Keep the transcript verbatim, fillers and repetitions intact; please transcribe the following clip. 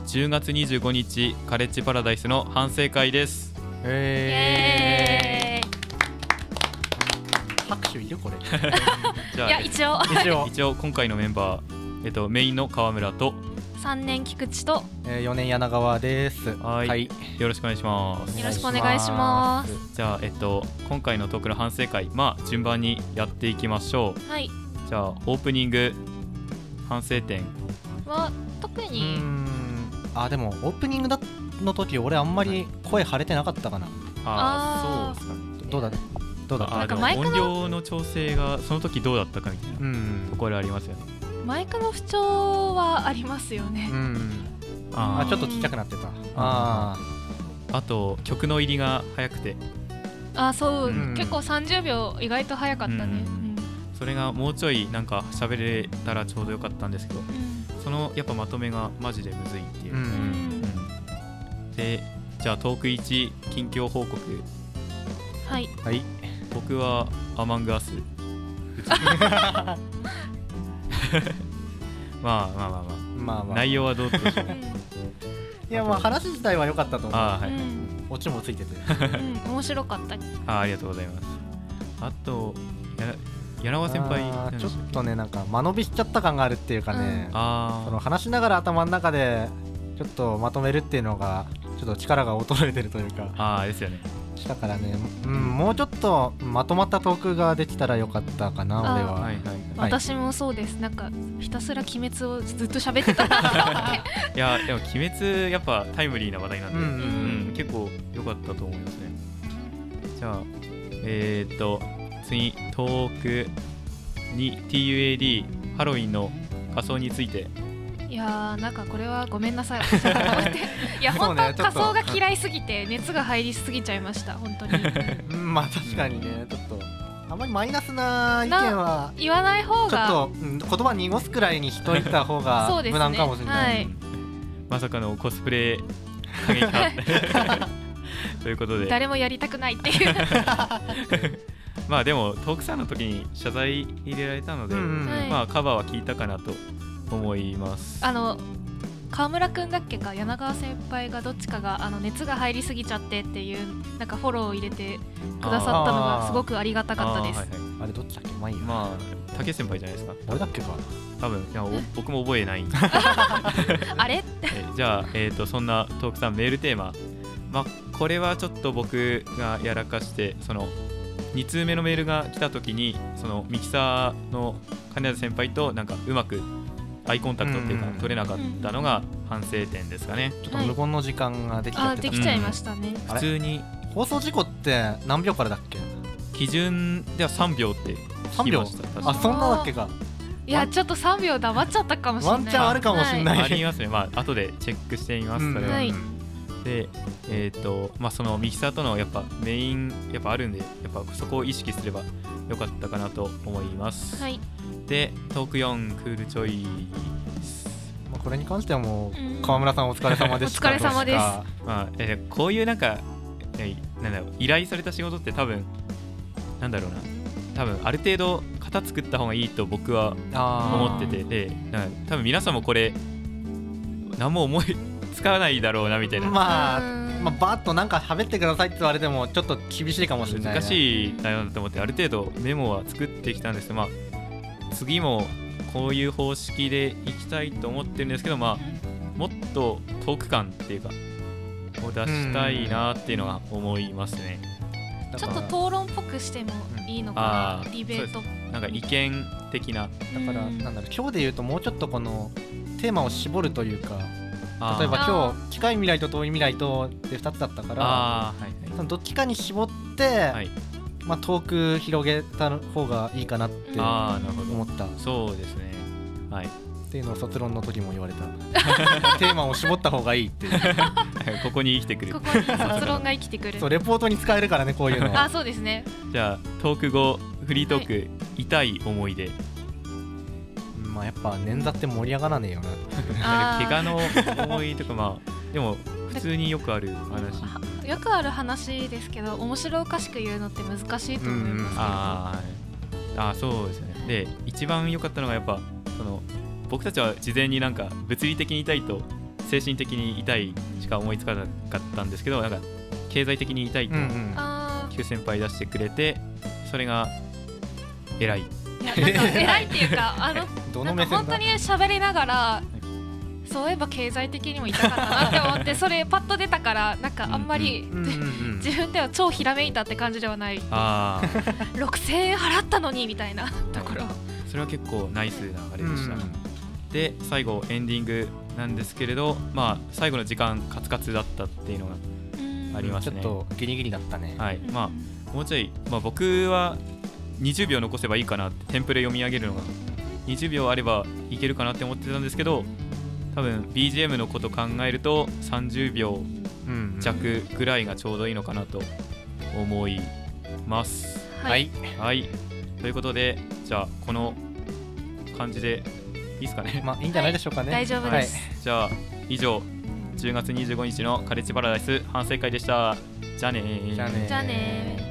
じゅうがつにじゅうごにちカレッジパラダイスの反省会です。 えー、 拍手いるこれじゃあいや一応一応一応今回のメンバー、えっと、メインの川村とさんねん菊池とえー、よねん柳川です。 はい、はい、よろしくお願いします。 よろしくお願いします。 じゃあ、えっと、今回のトークの反省会、まあ順番にやっていきましょう。 はい。 じゃあオープニング反省点は特にうーんあでもオープニングだの時俺あんまり声張れてなかったかな。 ああそうですかね。 どうだどうだったあでも音量の調整がその時どうだったかみたいなところありますよね。 マイクの不調はありますよね。 うんああちょっとちっちゃくなってた。ああと曲の入りが早くてあそう、うん、結構さんじゅうびょう意外と早かったね、うんうん、 それがもうちょいなんか喋れたらちょうどよかったんですけど、うん、そのやっぱまとめがマジでむずいっていう、うんうん、でじゃあトークいち近況報告。 はい、 はい、 僕はアマングアスまあまあまあまあ、まあまあ、内容はどうでしょういやまあ話自体は良かったと思う。 あ、はい、 オチもついてて、 うん、面白かった。 あ、ありがとうございます。あとや柳川先輩ちょっとねなんか間延びしちゃった感があるっていうかね、うん、あその話しながら頭の中でちょっとまとめるっていうのがちょっと力が衰えてるというか、 あですよね。 だからね、うん、もうちょっとまとまったトークができたらよかったかな俺は、はいはいはい、 私もそうです。なんかひたすら鬼滅をずっと喋ってたなと思っていやでも鬼滅やっぱタイムリーな話題なんで、うんうんうん、結構良かったと思いますね。じゃあえー、っと次トークに ティーユーエーディー ハロウィンの仮装について。 いやーなんかこれはごめんなさい私はいや本当、ね、仮装が嫌いすぎて熱が入りすぎちゃいました本当にまあ確かにねちょっとあんまりマイナスな意見は言わない方がちょっと、うん、言葉濁すくらいにしといた方が無難かもしれない、ねはい、 まさかのコスプレ過激派ということで誰もやりたくないっていうまあでもトークさんの時に謝罪入れられたので、うんうん、まあカバーは聞いたかなと思います。 あの川村くんだっけか柳川先輩がどっちかがあの熱が入りすぎちゃってっていうなんかフォローを入れてくださったのがすごくありがたかったです。 あ,、はいはい、あれどっちだっけ。まあいいや、 まあ竹先輩じゃないですか。 誰だっけか多分いや僕も覚えないあれえじゃあ、えー、とそんなトークさんメールテーマ、まあ、これはちょっと僕がやらかしてそのに通目のメールが来た時にそのミキサーの金田先輩となんかうまくアイコンタクトっていうか取れなかったのが反省点ですかね。 ちょっと無言の時間ができちゃってた、 はい、あできちゃいましたね、 うん、普通に放送事故って何秒からだっけ。 基準ではさんびょうって聞きました。 あそんなだっけか。 いやちょっとさんびょう黙っちゃったかもしれない。 ワンチャンあるかもしれない、 はい、ありますね。まあ後でチェックしてみます、うん、それは、はい、でえっ、ー、とまあそのミキサーとのやっぱメインやっぱあるんでやっぱそこを意識すればよかったかなと思います、 はい、でトークよんクールちょい、 まあ、これに関してはもう川村さんお疲れ様でした。 お疲れ様です。 まあえー、こういうなんか、えー、なんだろう依頼された仕事って多分なんだろうな多分ある程度型作った方がいいと僕は思ってて、でなんか多分皆さんもこれ何も思いつかないだろうなみたいな、 まあ、まあバーッとなんか喋ってくださいって言われてもちょっと厳しいかもしれない、ね、 難しいだよなと思ってある程度メモは作ってきたんですけど、まあ、次もこういう方式でいきたいと思ってるんですけど、まあ、もっとトーク感っていうかを出したいなっていうのは思いますね。 ちょっと討論っぽくしてもいいのかな、ディベートなんか意見的な。 だからなんだろう今日で言うともうちょっとこのテーマを絞るというか、例えば今日近い未来と遠い未来とでふたつだったから、あ、はいはい、そのどっちかに絞って、はい、まあ、トーク広げた方がいいかなって思った。 そうですね、はい、 っていうのを卒論の時も言われたテーマを絞った方がいいってここに生きてくる。 ここに卒論が生きてくるそうレポートに使えるからねこういうのあそうですね。 じゃあトーク後フリートーク、はい、痛い思い出。 まあやっぱ捻挫って盛り上がらねえよな怪我の思いとか、まあでも普通によくある話よくある話ですけど面白おかしく言うのって難しいと思いますけど、 ああそうですね。で一番良かったのがやっぱその僕たちは事前になんか物理的に痛いと精神的に痛いしか思いつかなかったんですけど、なんか経済的に痛いとQ先輩出してくれて、それが偉い。 いやなんか偉いっていうかあのどのなんか本当に喋りながら、そういえば経済的にも痛かったなって思ってそれパッと出たから、なんかあんまり自分では超ひらめいたって感じではない。 あろくせんえん払ったのにみたいなところ、 それは結構ナイスなあれでした。で最後エンディングなんですけれど、まあ最後の時間カツカツだったっていうのがありますね。 ちょっとギリギリだったね。 はい、まあもうちょい、まあ、僕はにじゅうびょう残せばいいかなって、テンプレ読み上げるのがにじゅうびょうあればいけるかなって思ってたんですけど、多分 ビージーエム のこと考えるとさんじゅうびょう弱ぐらいがちょうどいいのかなと思います。 はい、 はい、ということでじゃあこの感じでいいですかね。 まあいいんじゃないでしょうかね。 はい、大丈夫です、 はい、じゃあ以上じゅうがつにじゅうごにちのカレッジパラダイス反省会でした。じゃあねー。 じゃあねー。 じゃあねー。